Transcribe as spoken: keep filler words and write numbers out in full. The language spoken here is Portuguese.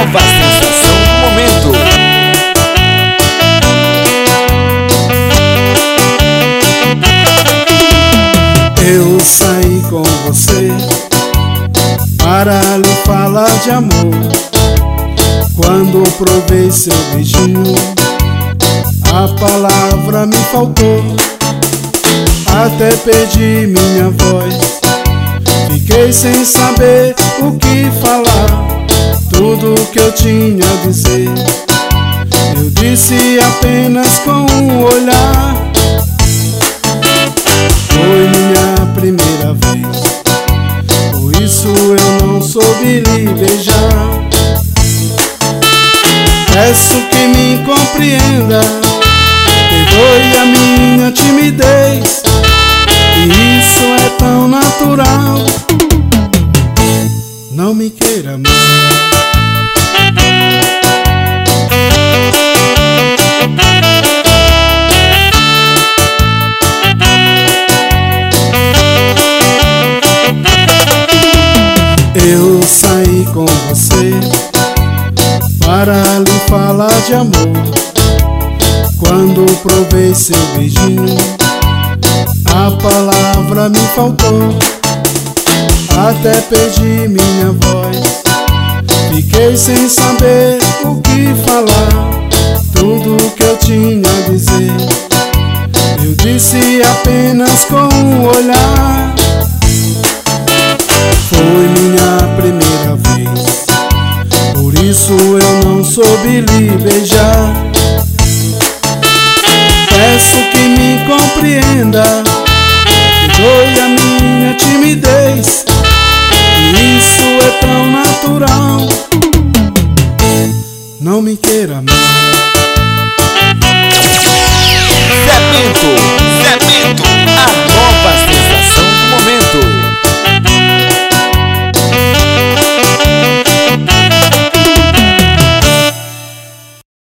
nova sensação do momento. Eu saí com você para lhe falar de amor. Quando provei seu beijinho, a palavra me faltou. Até perdi minha voz, fiquei sem saber o que falar. Tudo que eu tinha a dizer, eu disse apenas com um olhar. Foi minha primeira vez, por isso eu não soube lhe beijar. Peço que me compreenda, perdoe a minha timidez, e isso é tão natural. Não me queira mais. Eu saí com você para lhe falar de amor. Quando provei seu beijinho, a palavra me faltou. Até perdi minha voz, fiquei sem saber o que falar. Tudo que eu tinha a dizer, eu disse apenas com um olhar. Foi minha primeira vez, por isso eu não soube lhe beijar. Peço que me compreenda, perdoe a minha timidez, e isso é tão natural. Não me queira mais.